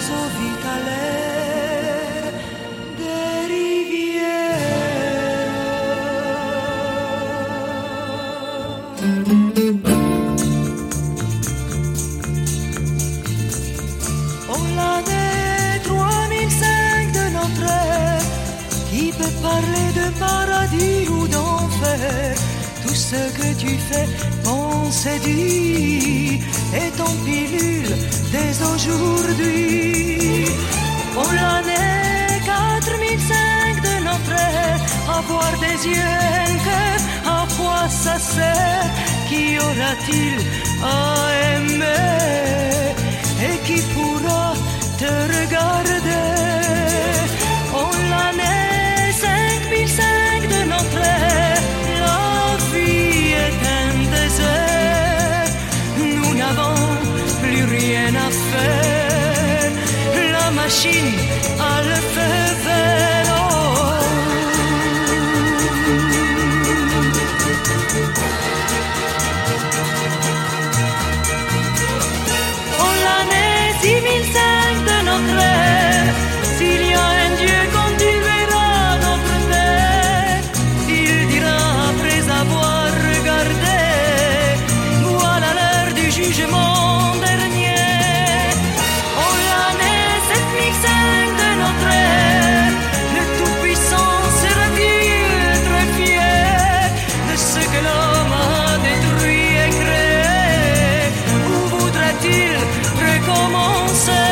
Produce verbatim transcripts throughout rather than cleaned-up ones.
oiseaux vit à l'air des rivières. Oh, l'année trois mille cinq de notre ère, qui peut parler de paradis ou d'enfer? Tout ce que tu fais, pense et dis est en pilule dès aujourd'hui. Oh, l'année quatre mille cinq de notre ère, avoir des yeux et un cœur, à quoi ça sert? Qui aura-t-il à aimer et qui pourra te regarder? Oh, l'année cinq mille cinq de notre ère, la vie est un désert. Nous n'avons plus rien à faire. La machine a le feu vert. Oh. Oh, l'année six mille cinq de notre ère, s'il y a un Dieu quand il verra notre terre, il dira après avoir regardé, voilà l'heure du jugement dernier. Oh, l'année sept mille cinq de notre ère, le Tout-Puissant sera-t-il très fier de ce que l'homme a détruit et créé, ou voudra-t-il recommencer?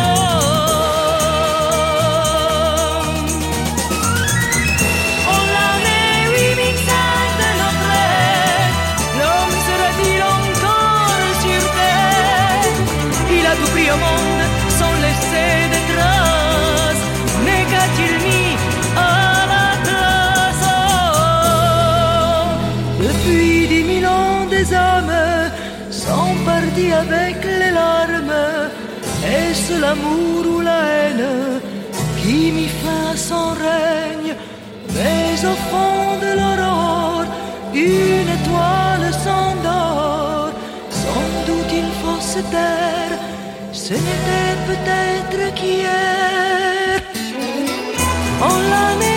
Tout pris au monde sans laisser de traces, mais qu'a-t-il mis à la place? Oh, depuis dix mille ans, des âmes sont parties avec les larmes. Est-ce l'amour ou la haine qui mit fin à son règne? Mais au fond de l'aurore, une étoile s'endort. Sans doute il faut se taire, ce n'était peut-être qu'hier. En l'année